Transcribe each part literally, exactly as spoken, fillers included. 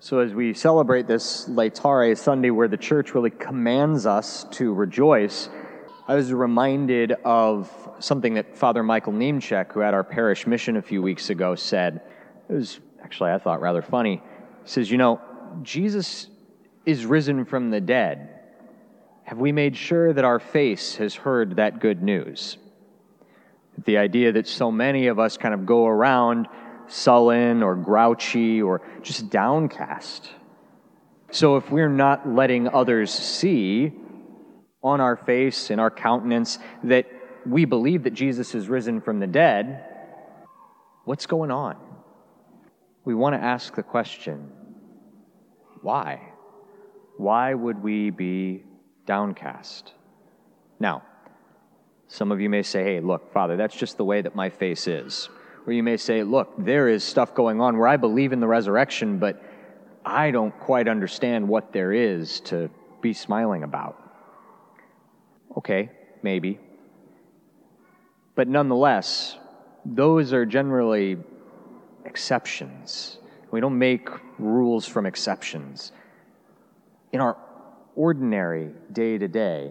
So as we celebrate this Laetare Sunday where the church really commands us to rejoice, I was reminded of something that Father Michael Niemczek, who had our parish mission a few weeks ago, said. It was actually, I thought, rather funny. He says, you know, Jesus is risen from the dead. Have we made sure that our face has heard that good news? The idea that so many of us kind of go around sullen or grouchy or just downcast. So if we're not letting others see on our face, in our countenance, that we believe that Jesus is risen from the dead, what's going on? We want to ask the question, why? Why would we be downcast? Now, some of you may say, hey, look, Father, that's just the way that my face is. Or you may say, look, there is stuff going on where I believe in the resurrection, but I don't quite understand what there is to be smiling about. Okay, maybe. But nonetheless, those are generally exceptions. We don't make rules from exceptions. In our ordinary day-to-day,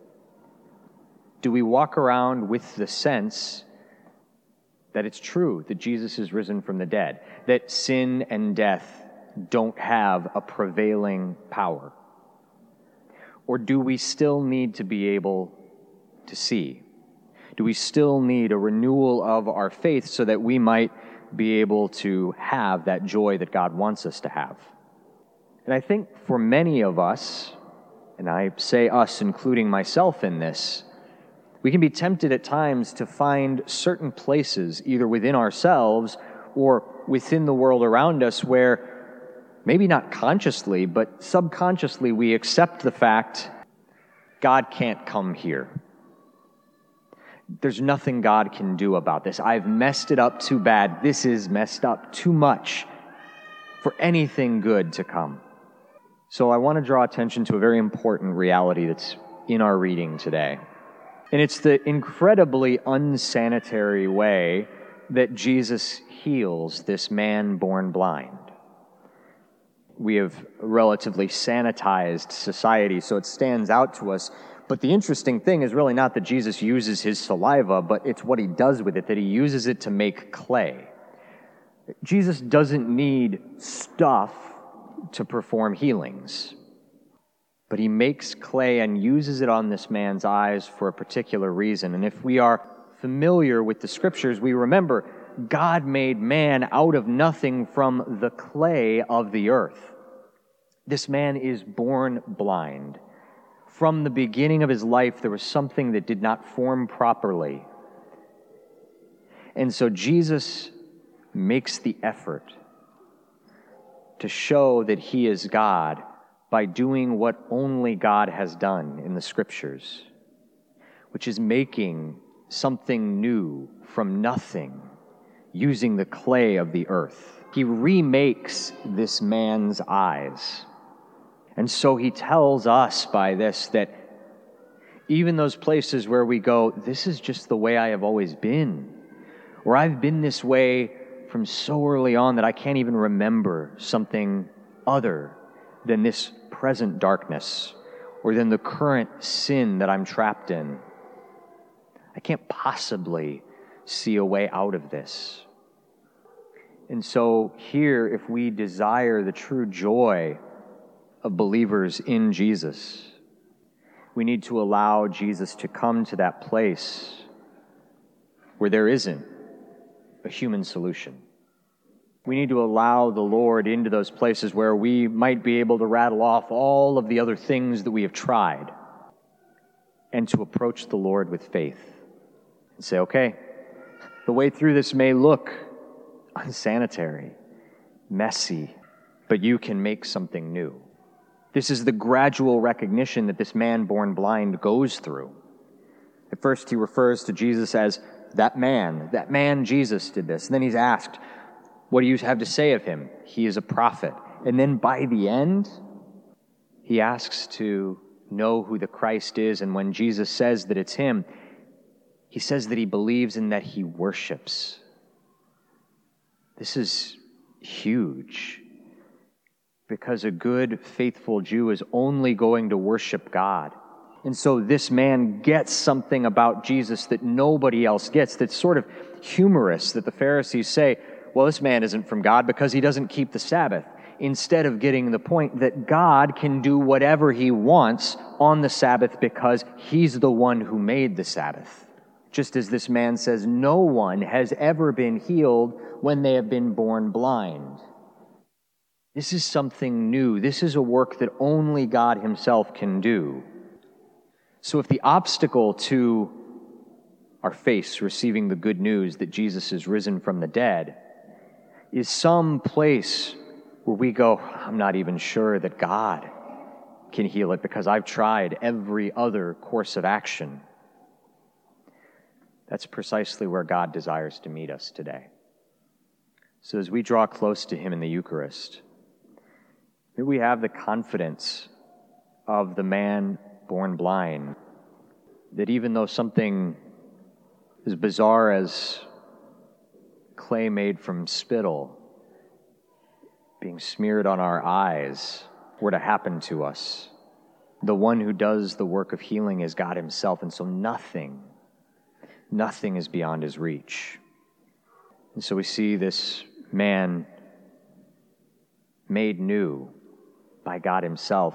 do we walk around with the sense that it's true that Jesus is risen from the dead, that sin and death don't have a prevailing power? Or do we still need to be able to see? Do we still need a renewal of our faith so that we might be able to have that joy that God wants us to have? And I think for many of us, and I say us including myself in this, we can be tempted at times to find certain places, either within ourselves or within the world around us, where maybe not consciously, but subconsciously we accept the fact God can't come here. There's nothing God can do about this. I've messed it up too bad. This is messed up too much for anything good to come. So I want to draw attention to a very important reality that's in our reading today. And it's the incredibly unsanitary way that Jesus heals this man born blind. We have a relatively sanitized society, so it stands out to us. But the interesting thing is really not that Jesus uses his saliva, but it's what he does with it, that he uses it to make clay. Jesus doesn't need stuff to perform healings, but he makes clay and uses it on this man's eyes for a particular reason. And if we are familiar with the scriptures, we remember God made man out of nothing from the clay of the earth. This man is born blind. From the beginning of his life, there was something that did not form properly. And so Jesus makes the effort to show that he is God by doing what only God has done in the Scriptures, which is making something new from nothing, using the clay of the earth. He remakes this man's eyes. And so he tells us by this that even those places where we go, this is just the way I have always been, or I've been this way from so early on that I can't even remember something other than this present darkness, or than the current sin that I'm trapped in. I can't possibly see a way out of this. And so here, if we desire the true joy of believers in Jesus, we need to allow Jesus to come to that place where there isn't a human solution. We need to allow the Lord into those places where we might be able to rattle off all of the other things that we have tried, and to approach the Lord with faith and say, okay, the way through this may look unsanitary, messy, but you can make something new. This is the gradual recognition that this man born blind goes through. At first, he refers to Jesus as that man. That man, Jesus, did this. And then he's asked, what do you have to say of him? He is a prophet. And then by the end, he asks to know who the Christ is. And when Jesus says that it's him, he says that he believes and that he worships. This is huge. because a good, faithful Jew is only going to worship God. And so this man gets something about Jesus that nobody else gets, that's sort of humorous, that the Pharisees say, well, this man isn't from God because he doesn't keep the Sabbath, instead of getting the point that God can do whatever he wants on the Sabbath because he's the one who made the Sabbath. Just as this man says, no one has ever been healed when they have been born blind. This is something new. This is a work that only God himself can do. So if the obstacle to our face receiving the good news that Jesus is risen from the dead is some place where we go, I'm not even sure that God can heal it because I've tried every other course of action, that's precisely where God desires to meet us today. So as we draw close to him in the Eucharist, may we have the confidence of the man born blind, that even though something as bizarre as clay made from spittle being smeared on our eyes were to happen to us, the one who does the work of healing is God himself, and so nothing, nothing is beyond his reach. And so we see this man made new by God himself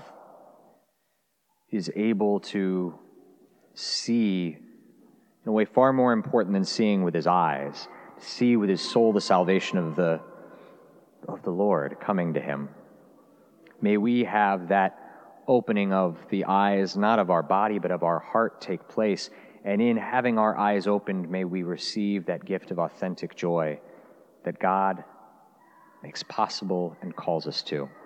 is able to see in a way far more important than seeing with his eyes, see with his soul the salvation of the of the Lord coming to him. May we have that opening of the eyes, not of our body, but of our heart take place. And in having our eyes opened, may we receive that gift of authentic joy that God makes possible and calls us to.